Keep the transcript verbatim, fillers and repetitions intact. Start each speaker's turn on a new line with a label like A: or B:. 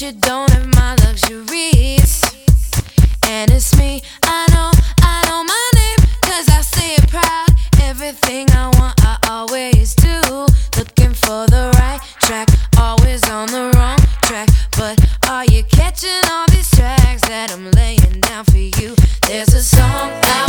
A: you don't have my luxuries. And it's me, I know, I know my name, cause I say it proud. Everything I want, I always do. Looking for the right track, always on the wrong track. But are you catching all these tracks that I'm laying down for you? There's a song I